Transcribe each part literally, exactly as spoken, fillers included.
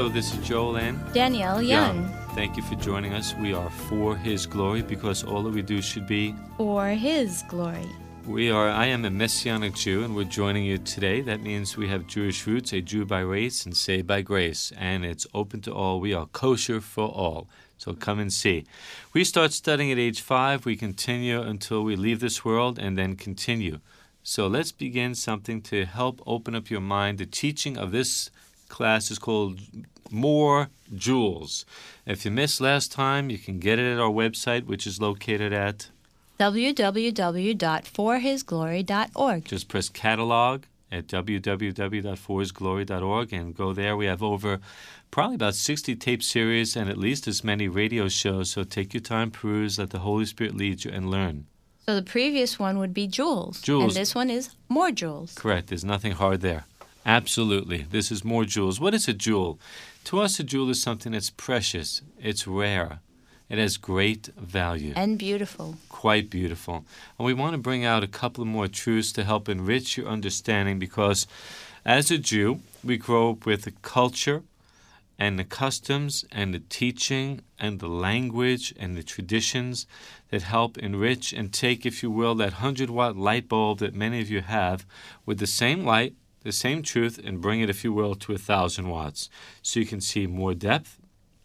So this is Joel and Danielle Young. Thank you for joining us. We are for His glory because all that we do should be for His glory. We are, I am a Messianic Jew, and we're joining you today. That means we have Jewish roots, a Jew by race and saved by grace, and it's open to all. We are kosher for all. So come and see. We start studying at age five. We continue until we leave this world and then continue. So let's begin something to help open up your mind. The teaching of this class is called More Jewels. If you missed last time, you can get it at our website, which is located at w w w dot for his glory dot org. Just press catalog at w w w dot for his glory dot org and go there. We have over probably about sixty tape series and at least as many radio shows. So take your time, peruse, let the Holy Spirit lead you, and learn. So the previous one would be jewels. Jewels. And this one is more jewels. Correct. There's nothing hard there. Absolutely. This is more jewels. What is a jewel? To us, a jewel is something that's precious. It's rare. It has great value. And beautiful. Quite beautiful. And we want to bring out a couple of more truths to help enrich your understanding because as a Jew, we grow up with the culture and the customs and the teaching and the language and the traditions that help enrich and take, if you will, that hundred-watt light bulb that many of you have with the same light, the same truth, and bring it, if you will, to a thousand watts so you can see more depth.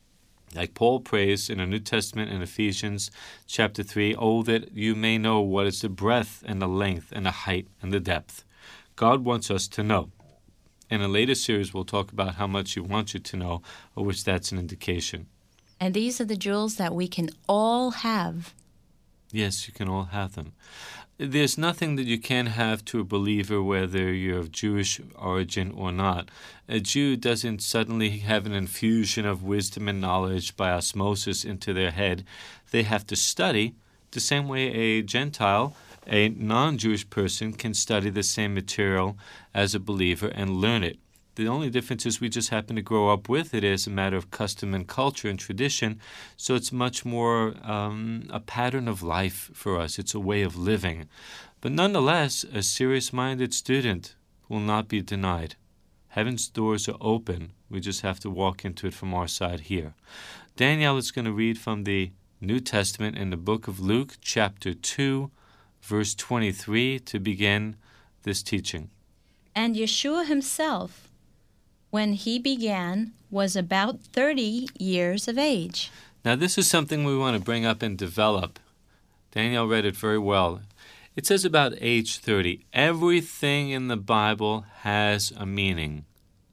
Like Paul prays in the New Testament in Ephesians chapter three, oh, that you may know what is the breadth and the length and the height and the depth. God wants us to know. In a later series, we'll talk about how much He wants you to know, of which that's an indication. And these are the jewels that we can all have. Yes, you can all have them. There's nothing that you can have to a believer, whether you're of Jewish origin or not. A Jew doesn't suddenly have an infusion of wisdom and knowledge by osmosis into their head. They have to study the same way a Gentile, a non-Jewish person, can study the same material as a believer and learn it. The only difference is we just happen to grow up with it as a matter of custom and culture and tradition, so it's much more um, a pattern of life for us. It's a way of living. But nonetheless, a serious-minded student will not be denied. Heaven's doors are open. We just have to walk into it from our side here. Danielle is going to read from the New Testament in the book of Luke, chapter two, verse twenty-three, to begin this teaching. And Yeshua himself, when he began, was about thirty years of age. Now, this is something we want to bring up and develop. Danielle read it very well. It says about age thirty. Everything in the Bible has a meaning.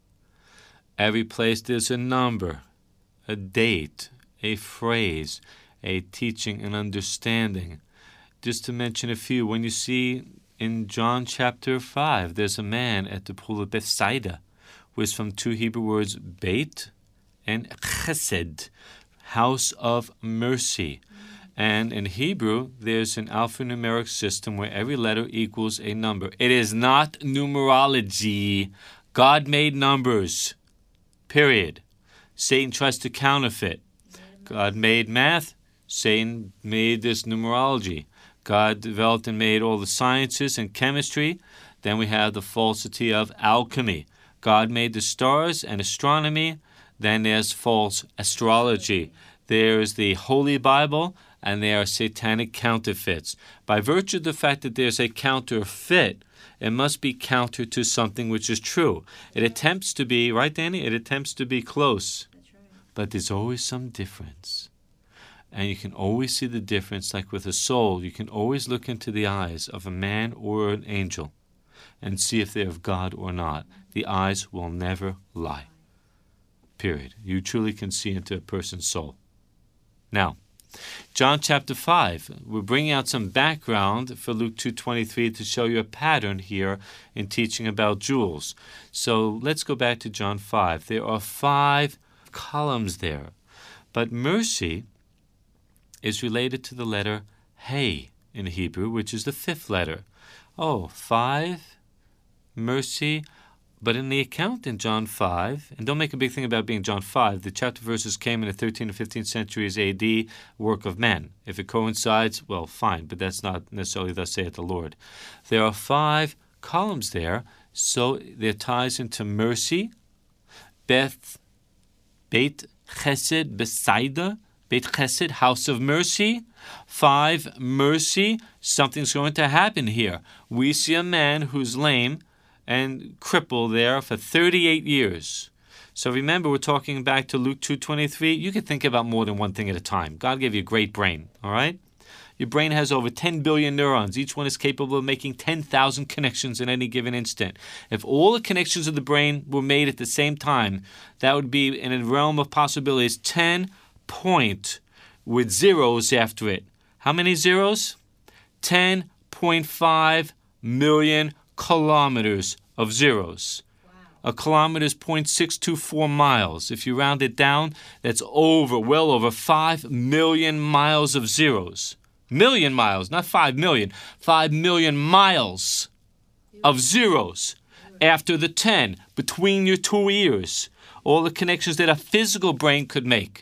Every place there's a number, a date, a phrase, a teaching, an understanding. Just to mention a few, when you see in John chapter five, there's a man at the pool of Bethsaida, was from two Hebrew words, Beit and Chesed, house of mercy. And in Hebrew, there's an alphanumeric system where every letter equals a number. It is not numerology. God made numbers, period. Satan tries to counterfeit. God made math. Satan made this numerology. God developed and made all the sciences and chemistry. Then we have the falsity of alchemy. God made the stars and astronomy. Then there's false astrology. There's the Holy Bible, and there are satanic counterfeits. By virtue of the fact that there's a counterfeit, it must be counter to something which is true. It attempts to be, right, Danny? It attempts to be close. That's right. But there's always some difference. And you can always see the difference, like with a soul. You can always look into the eyes of a man or an angel and see if they're of God or not. The eyes will never lie. Period. You truly can see into a person's soul. Now, John chapter five. We're bringing out some background for Luke two twenty-three to show you a pattern here in teaching about jewels. So let's go back to John five. There are five columns there. But mercy is related to the letter Hey in Hebrew, which is the fifth letter. Oh, five, mercy. But in the account in John five, and don't make a big thing about being John five, the chapter verses came in the thirteenth and fifteenth centuries A D, work of men. If it coincides, well, fine, but that's not necessarily thus saith the Lord. There are five columns there, so there ties into mercy, Beth, Beit Chesed Besaida, Beit Chesed, house of mercy. Five, mercy. Something's going to happen here. We see a man who's lame and crippled there for thirty-eight years. So remember, we're talking back to Luke two twenty-three. You can think about more than one thing at a time. God gave you a great brain, all right? Your brain has over ten billion neurons. Each one is capable of making ten thousand connections in any given instant. If all the connections of the brain were made at the same time, that would be in a realm of possibilities ten point with zeros after it. How many zeros? ten point five million kilometers of zeros. A kilometer is zero point six two four miles. If you round it down, that's over, well over five million miles of zeros. Million miles, not five million. five million miles of zeros after the ten, between your two ears. All the connections that a physical brain could make.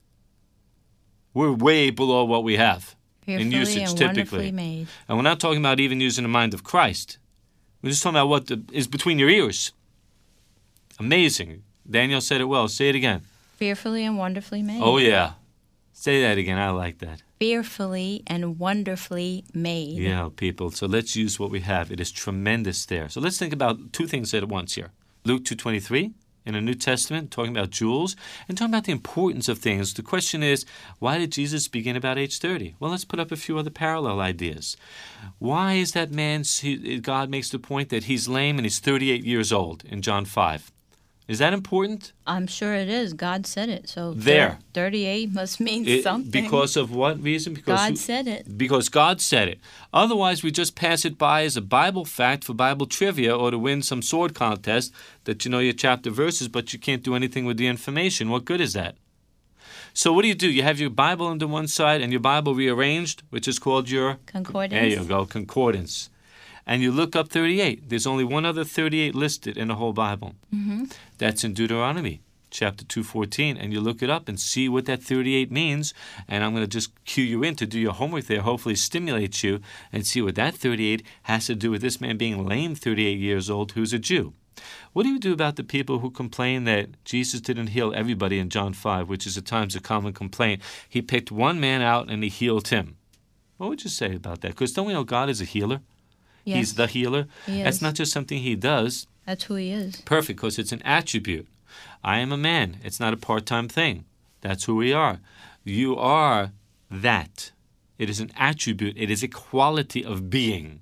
We're way below what we have in usage and typically. Made. And we're not talking about even using the mind of Christ. We're just talking about what the, is between your ears. Amazing. Daniel said it well. Say it again. Fearfully and wonderfully made. Oh, yeah. Say that again. I like that. Fearfully and wonderfully made. Yeah, people. So let's use what we have. It is tremendous there. So let's think about two things at once here. Luke two twenty-three in the New Testament, talking about jewels and talking about the importance of things. The question is, why did Jesus begin about age thirty? Well, let's put up a few other parallel ideas. Why is that man, God makes the point that he's lame and he's thirty-eight years old in John five? Is that important? I'm sure it is. God said it. So there. thirty-eight must mean it, something. Because of what reason? Because God who, said it. Because God said it. Otherwise, we just pass it by as a Bible fact for Bible trivia or to win some sword contest that you know your chapter verses, but you can't do anything with the information. What good is that? So what do you do? You have your Bible on the one side and your Bible rearranged, which is called your... Concordance. There you go, concordance. And you look up thirty-eight. There's only one other thirty-eight listed in the whole Bible. Mm-hmm. That's in Deuteronomy, chapter two fourteen. And you look it up and see what that thirty-eight means. And I'm going to just cue you in to do your homework there, hopefully stimulate you, and see what that thirty-eight has to do with this man being lame thirty-eight years old who's a Jew. What do you do about the people who complain that Jesus didn't heal everybody in John five, which is at times a common complaint? He picked one man out and he healed him. What would you say about that? Because don't we know God is a healer? Yes. He's the healer. He That's is. not just something he does. That's who he is. Perfect, because it's an attribute. I am a man. It's not a part-time thing. That's who we are. You are that. It is an attribute. It is a quality of being.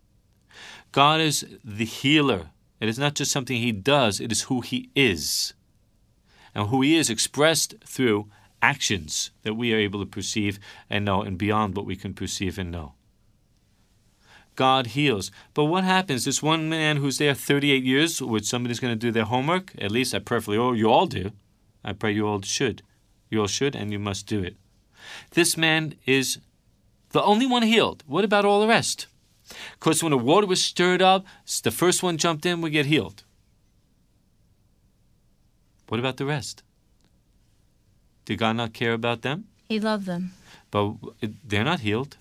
God is the healer. It is not just something he does. It is who he is. And who he is expressed through actions that we are able to perceive and know and beyond what we can perceive and know. God heals. But what happens? This one man who's there thirty-eight years, which somebody's going to do their homework, at least I preferably, oh, you all do. I pray you all should. You all should, and you must do it. This man is the only one healed. What about all the rest? Because when the water was stirred up, the first one jumped in, we get healed. What about the rest? Did God not care about them? He loved them. But they're not healed.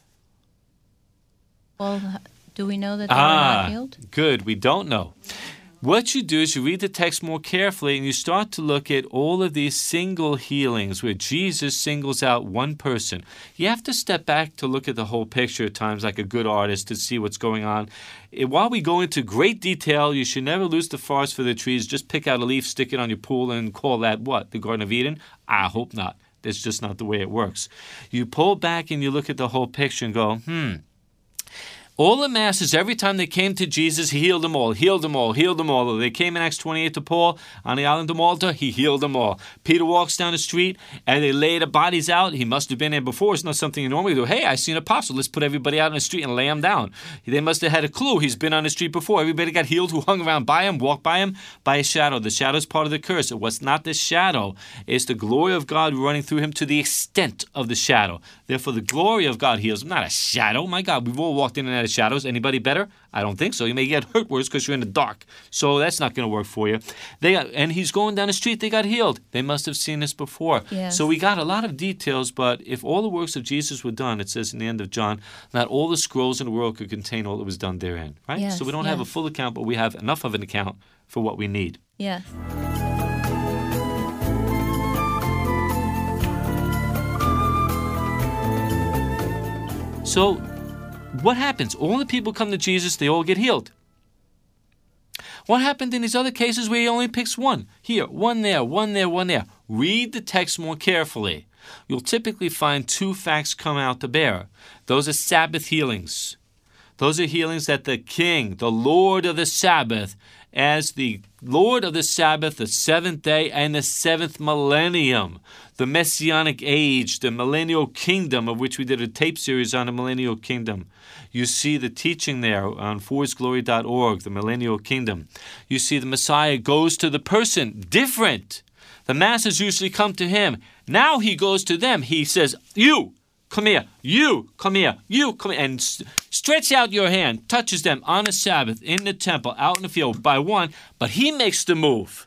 Well, do we know that they ah, were not healed? Good. We don't know. What you do is you read the text more carefully and you start to look at all of these single healings where Jesus singles out one person. You have to step back to look at the whole picture at times like a good artist to see what's going on. While we go into great detail, you should never lose the forest for the trees. Just pick out a leaf, stick it on your pool, and call that what? The Garden of Eden? I hope not. That's just not the way it works. You pull back and you look at the whole picture and go, hmm. All the masses, every time they came to Jesus, he healed them all, healed them all, healed them all. They came in Acts twenty-eight to Paul on the island of Malta, he healed them all. Peter walks down the street and they lay the bodies out. He must have been there before. It's not something you normally do. Hey, I see an apostle. Let's put everybody out on the street and lay them down. They must have had a clue. He's been on the street before. Everybody got healed who hung around by him, walked by him, by his shadow. The shadow is part of the curse. It was not the shadow. It's the glory of God running through him to the extent of the shadow. Therefore, the glory of God heals him, not a shadow. My God, we've all walked in and out of shadows. Anybody better? I don't think so. You may get hurt worse because you're in the dark. So that's not going to work for you. They got, and he's going down the street. They got healed. They must have seen this before. Yes. So we got a lot of details, but if all the works of Jesus were done, it says in the end of John, not all the scrolls in the world could contain all that was done therein. Right? Yes, so we don't yes. have a full account, but we have enough of an account for what we need. Yes. So what happens? All the people come to Jesus, they all get healed. What happened in these other cases where he only picks one? Here, one there, one there, one there. Read the text more carefully. You'll typically find two facts come out to bear. Those are Sabbath healings. Those are healings that the King, the Lord of the Sabbath, as the Lord of the Sabbath, the seventh day, and the seventh millennium, the Messianic age, the millennial kingdom, of which we did a tape series on the millennial kingdom. You see the teaching there on for his glory dot org, the millennial kingdom. You see the Messiah goes to the person, different. The masses usually come to him. Now he goes to them. He says, you, come here. You, come here. You, come here. And st- stretch out your hand, touches them on the Sabbath, in the temple, out in the field, by one. But he makes the move.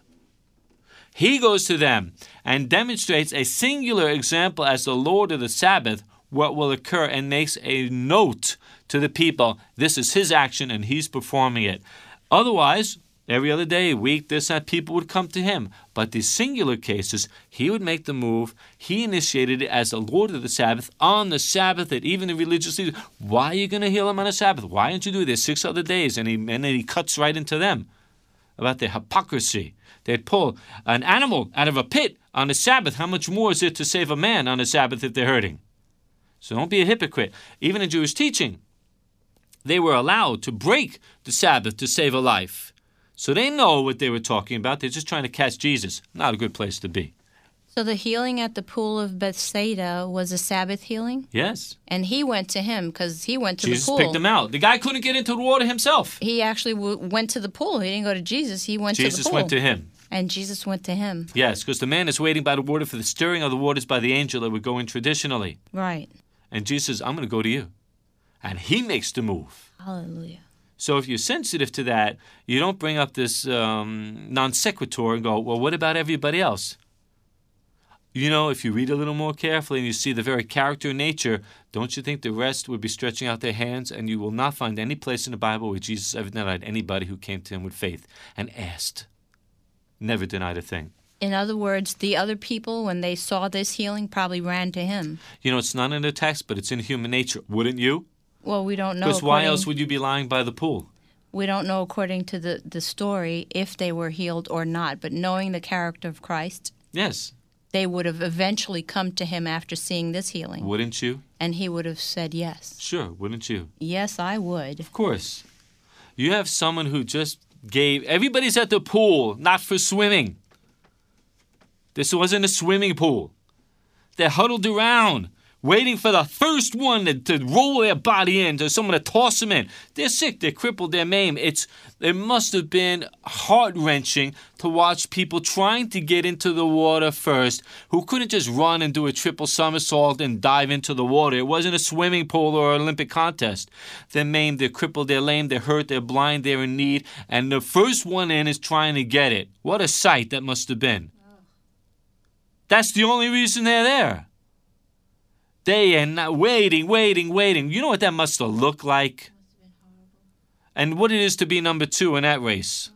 He goes to them and demonstrates a singular example as the Lord of the Sabbath, what will occur, and makes a note to the people. This is his action, and he's performing it. Otherwise, every other day, week, this, that, people would come to him. But these singular cases, he would make the move. He initiated it as the Lord of the Sabbath on the Sabbath, that even the religious leaders, why are you going to heal him on the Sabbath? Why didn't you do this six other days? And, he, and then he cuts right into them about their hypocrisy. They'd pull an animal out of a pit on the Sabbath. How much more is it to save a man on the Sabbath if they're hurting? So don't be a hypocrite. Even in Jewish teaching, they were allowed to break the Sabbath to save a life. So they know what they were talking about. They're just trying to catch Jesus. Not a good place to be. So the healing at the pool of Bethsaida was a Sabbath healing? Yes. And he went to him because he went to Jesus the pool. Jesus picked him out. The guy couldn't get into the water himself. He actually w- went to the pool. He didn't go to Jesus. He went Jesus to the pool. Jesus went to him. And Jesus went to him. Yes, because the man is waiting by the water for the stirring of the waters by the angel that would go in traditionally. Right. And Jesus says, I'm going to go to you. And he makes the move. Hallelujah. So if you're sensitive to that, you don't bring up this um, non sequitur and go, well, what about everybody else? You know, if you read a little more carefully and you see the very character and nature, don't you think the rest would be stretching out their hands? And you will not find any place in the Bible where Jesus ever denied anybody who came to him with faith and asked. Never denied a thing. In other words, the other people, when they saw this healing, probably ran to him. You know, it's not in the text, but it's in human nature. Wouldn't you? Well, we don't know. Because why else would you be lying by the pool? We don't know according to the, the story if they were healed or not. But knowing the character of Christ, yes, they would have eventually come to him after seeing this healing. Wouldn't you? And he would have said yes. Sure, wouldn't you? Yes, I would. Of course. You have someone who just gave... Everybody's at the pool, not for swimming. This wasn't a swimming pool. They're huddled around, waiting for the first one to, to roll their body in, to someone to toss them in. They're sick, they're crippled, they're maimed. It's, it must have been heart-wrenching to watch people trying to get into the water first, who couldn't just run and do a triple somersault and dive into the water. It wasn't a swimming pool or an Olympic contest. They're maimed, they're crippled, they're lame, they're hurt, they're blind, they're in need, and the first one in is trying to get it. What a sight that must have been. That's the only reason they're there. They are not waiting, waiting, waiting. You know what that must have looked like? And what it is to be number two in that race.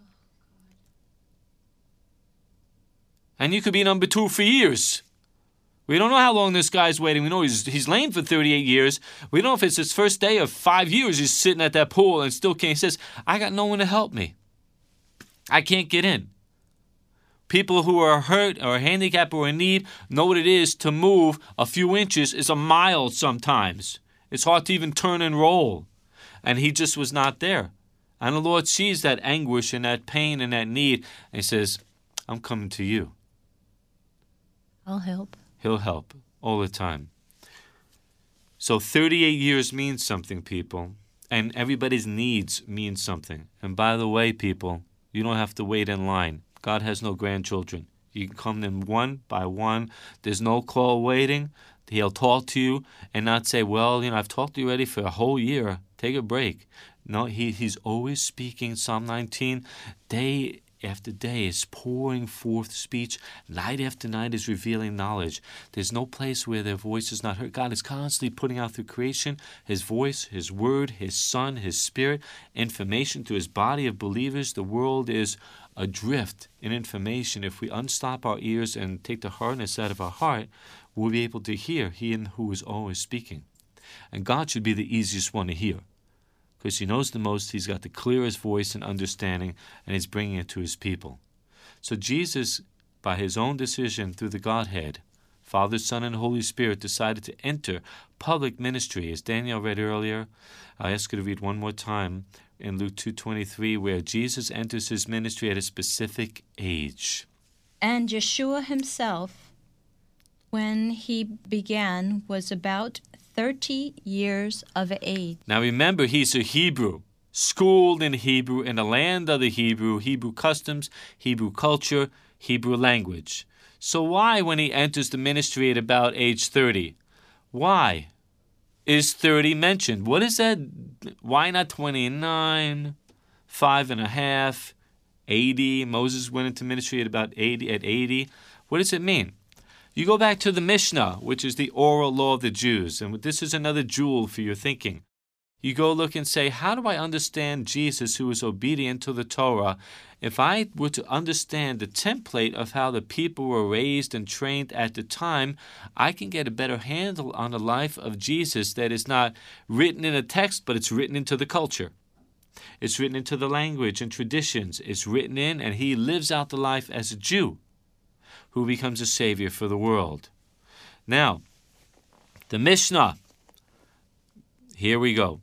And you could be number two for years. We don't know how long this guy's waiting. We know he's, he's lame for thirty-eight years. We don't know if it's his first day or five years he's sitting at that pool and still can't. He says, I got no one to help me. I can't get in. People who are hurt or handicapped or in need know what it is to move a few inches is a mile sometimes. It's hard to even turn and roll. And he just was not there. And the Lord sees that anguish and that pain and that need. And he says, I'm coming to you. I'll help. He'll help all the time. So thirty-eight years means something, people. And everybody's needs mean something. And by the way, people, you don't have to wait in line. God has no grandchildren. You can come in one by one. There's no call waiting. He'll talk to you and not say, well, you know, I've talked to you already for a whole year. Take a break. No, he, he's always speaking. Psalm nineteen, day after day is pouring forth speech. Night after night is revealing knowledge. There's no place where their voice is not heard. God is constantly putting out through creation his voice, his word, his son, his spirit, information to his body of believers. The world is adrift in information. If we unstop our ears and take the hardness out of our heart, we'll be able to hear he who is always speaking. And God should be the easiest one to hear because he knows the most, he's got the clearest voice and understanding, and he's bringing it to his people. So Jesus, by his own decision through the Godhead, Father, Son, and Holy Spirit, decided to enter public ministry. As Danielle read earlier, I ask you to read one more time in Luke two twenty-three, where Jesus enters his ministry at a specific age. And Yeshua himself, when he began, was about thirty years of age. Now remember, he's a Hebrew, schooled in Hebrew, in the land of the Hebrew, Hebrew customs, Hebrew culture, Hebrew language. So why, when he enters the ministry at about age thirty, why is thirty mentioned? What is that? Why not twenty-nine, five and a half, eighty? Moses went into ministry at about eighty. At eighty. What does it mean? You go back to the Mishnah, which is the oral law of the Jews, and this is another jewel for your thinking. You go look and say, how do I understand Jesus, who is obedient to the Torah? If I were to understand the template of how the people were raised and trained at the time, I can get a better handle on the life of Jesus that is not written in a text, but it's written into the culture. It's written into the language and traditions. It's written in, and he lives out the life as a Jew who becomes a savior for the world. Now, the Mishnah, here we go,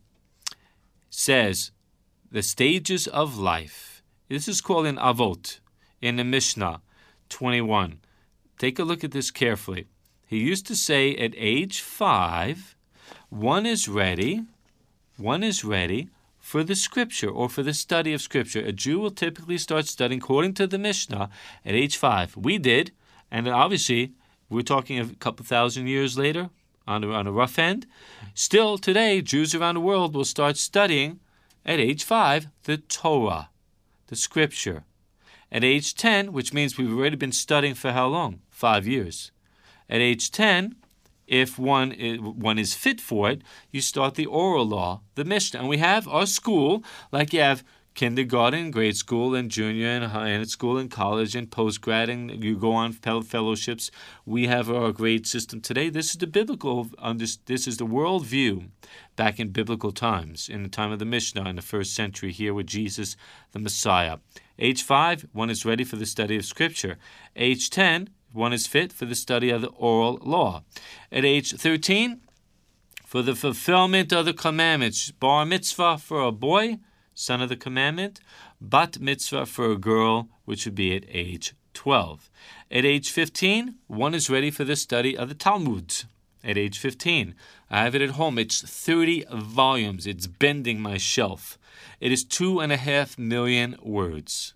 says the stages of life. This is called an Avot in the Mishnah twenty-one. Take a look at this carefully. He used to say at age five, one is ready, one is ready for the scripture or for the study of scripture. A Jew will typically start studying according to the Mishnah at age five. We did, and obviously we're talking a couple thousand years later on a, on a rough end. Still today, Jews around the world will start studying at age five the Torah, the scripture. At age ten, which means we've already been studying for how long? Five years. At age ten, if one is, one is fit for it, you start the oral law, the Mishnah. And we have our school, like you have kindergarten, grade school, and junior and high and school and college and postgrad, and you go on fellowships. We have our grade system today. This is the biblical, this is the world view back in biblical times, in the time of the Mishnah in the first century here with Jesus, the Messiah. Age five, one is ready for the study of Scripture. Age ten, one is fit for the study of the oral law. At age thirteen, for the fulfillment of the commandments, bar mitzvah for a boy, son of the commandment, bat mitzvah for a girl, which would be at age twelve. At age fifteen, one is ready for the study of the Talmud. At age fifteen, I have it at home. It's thirty volumes. It's bending my shelf. It is two and a half million words.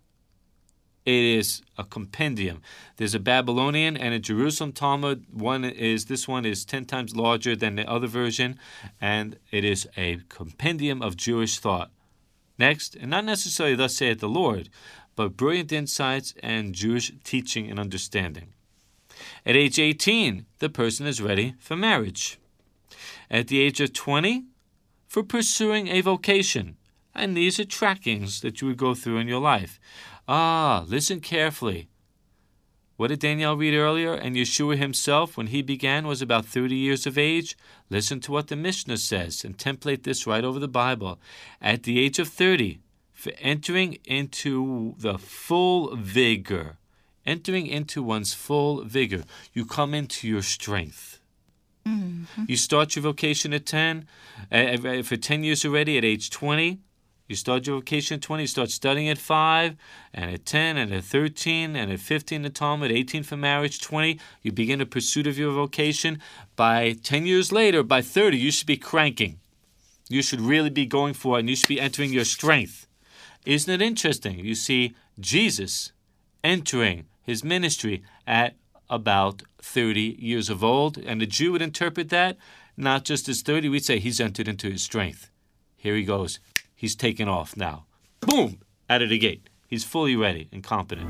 It is a compendium. There's a Babylonian and a Jerusalem Talmud. One is this one is ten times larger than the other version, and it is a compendium of Jewish thought. Next, and not necessarily thus saith the Lord, but brilliant insights and Jewish teaching and understanding. At age eighteen, the person is ready for marriage. At the age of twenty, for pursuing a vocation. And these are trackings that you would go through in your life. Ah, listen carefully. What did Danielle read earlier? And Yeshua himself, when he began, was about thirty years of age. Listen to what the Mishnah says and template this right over the Bible. At the age of thirty, for entering into the full vigor, entering into one's full vigor, you come into your strength. Mm-hmm. You start your vocation at ten. Uh, for ten years already, at age twenty, you start your vocation at twenty, you start studying at five, and at ten, and at thirteen, and at fifteen the Talmud, eighteen for marriage, twenty, you begin a pursuit of your vocation. By ten years later, by thirty, you should be cranking. You should really be going for it, and you should be entering your strength. Isn't it interesting? You see Jesus entering his ministry at about thirty years of old, and the Jew would interpret that not just as thirty, we'd say he's entered into his strength. Here he goes. He's taken off now. Boom! Out of the gate. He's fully ready and competent.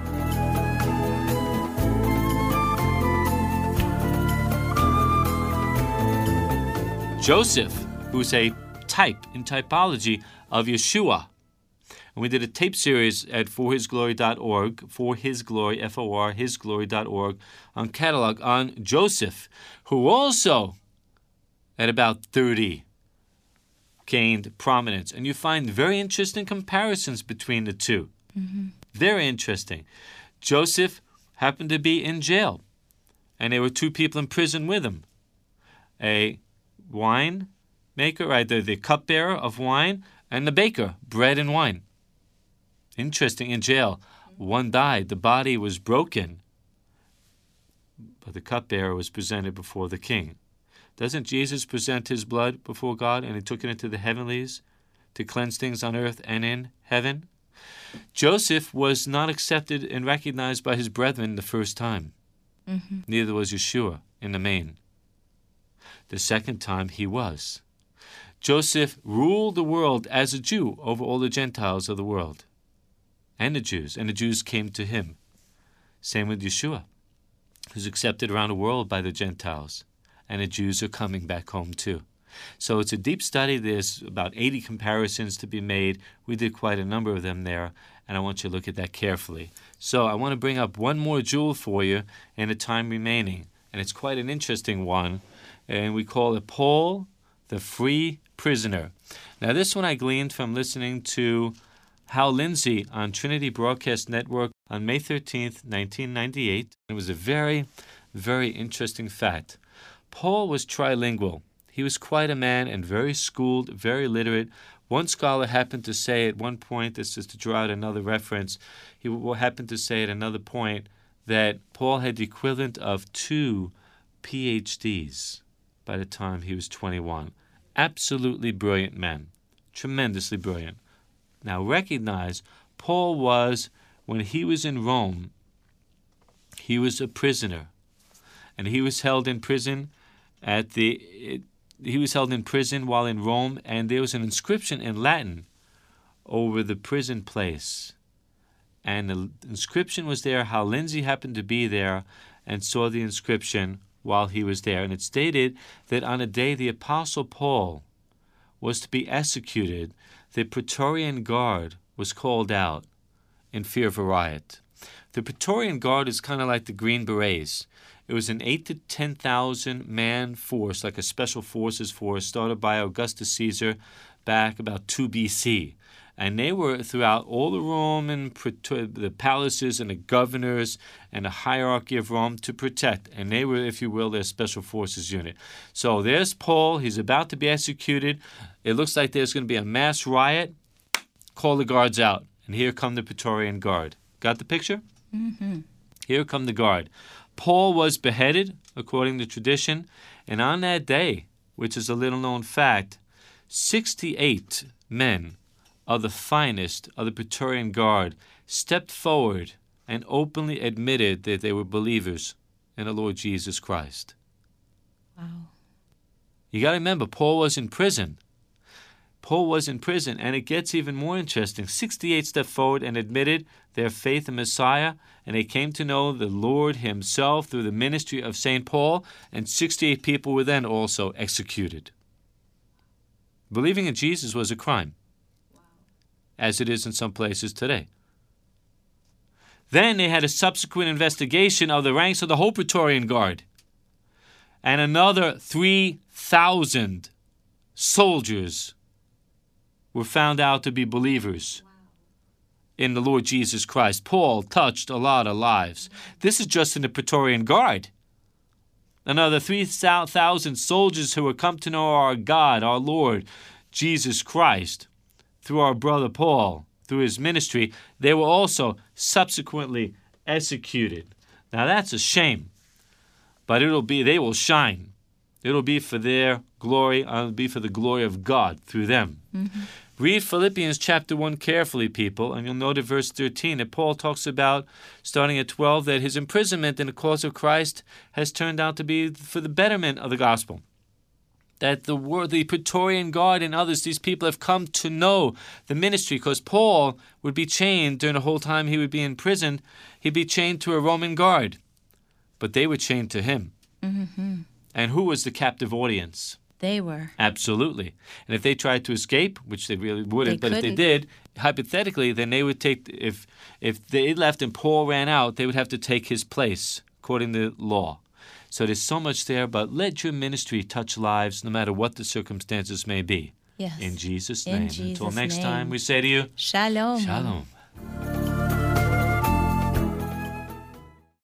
Joseph, who's a type in typology of Yeshua. And we did a tape series at for his glory dot org, for his glory, F O R, his glory dot org, on catalog on Joseph, who also, at about thirty, gained prominence. And you find very interesting comparisons between the two. Mm-hmm. Very interesting. Joseph happened to be in jail, and there were two people in prison with him. A wine maker, right, the, the cupbearer of wine, and the baker, bread and wine. Interesting, in jail. One died. The body was broken, but the cupbearer was presented before the king. Doesn't Jesus present his blood before God, and he took it into the heavenlies to cleanse things on earth and in heaven? Joseph was not accepted and recognized by his brethren the first time. Mm-hmm. Neither was Yeshua in the main. The second time he was. Joseph ruled the world as a Jew over all the Gentiles of the world. And the Jews. And the Jews came to him. Same with Yeshua, who's accepted around the world by the Gentiles. And the Jews are coming back home too. So it's a deep study. There's about eighty comparisons to be made. We did quite a number of them there, and I want you to look at that carefully. So I want to bring up one more jewel for you in the time remaining, and it's quite an interesting one, and we call it Paul, the Free Prisoner. Now this one I gleaned from listening to Hal Lindsey on Trinity Broadcast Network on May thirteenth, nineteen ninety-eight. It was a very, very interesting fact. Paul was trilingual. He was quite a man and very schooled, very literate. One scholar happened to say at one point, this is to draw out another reference, he happened to say at another point that Paul had the equivalent of two P H Ds by the time he was twenty-one. Absolutely brilliant man. Tremendously brilliant. Now recognize, Paul was, when he was in Rome, he was a prisoner. And he was held in prison at the... It, He was held in prison while in Rome, and there was an inscription in Latin over the prison place. And the inscription was there. Hal Lindsey happened to be there and saw the inscription while he was there. And it stated that on a day the Apostle Paul was to be executed, the Praetorian Guard was called out in fear of a riot. The Praetorian Guard is kind of like the Green Berets. It was an eight to ten thousand man force, like a special forces force, started by Augustus Caesar back about two B C. And they were throughout all the Roman, the palaces and the governors and the hierarchy of Rome to protect. And they were, if you will, their special forces unit. So there's Paul. He's about to be executed. It looks like there's going to be a mass riot. Call the guards out. And here come the Praetorian Guard. Got the picture? Mm-hmm. Here come the guard. Paul was beheaded, according to tradition, and on that day, which is a little-known fact, sixty-eight men of the finest of the Praetorian Guard stepped forward and openly admitted that they were believers in the Lord Jesus Christ. Wow. You got to remember, Paul was in prison. Paul was in prison, and it gets even more interesting. sixty-eight stepped forward and admitted their faith in Messiah, and they came to know the Lord himself through the ministry of Saint Paul, and sixty-eight people were then also executed. Believing in Jesus was a crime, wow, as it is in some places today. Then they had a subsequent investigation of the ranks of the whole Praetorian Guard, and another three thousand soldiers were found out to be believers in the Lord Jesus Christ. Paul touched a lot of lives. This is just in the Praetorian Guard. Another three thousand soldiers who had come to know our God, our Lord Jesus Christ, through our brother Paul, through his ministry, they were also subsequently executed. Now that's a shame, but it'll be, they will shine. It'll be for their glory, it'll be for the glory of God through them. Mm-hmm. Read Philippians chapter one carefully, people, and you'll note at verse thirteen that Paul talks about, starting at twelve, that his imprisonment in the cause of Christ has turned out to be for the betterment of the gospel. That the word, the Praetorian Guard and others, these people have come to know the ministry, because Paul would be chained during the whole time he would be in prison. He'd be chained to a Roman guard, but they were chained to him. Mm-hmm. And who was the captive audience? They were. Absolutely. And if they tried to escape, which they really wouldn't, They but if they did, hypothetically, then they would take, if if they left and Paul ran out, they would have to take his place, according to law. So there's so much there, but let your ministry touch lives no matter what the circumstances may be. Yes. In Jesus' In name. Jesus' Until next name. time, we say to you, Shalom. Shalom.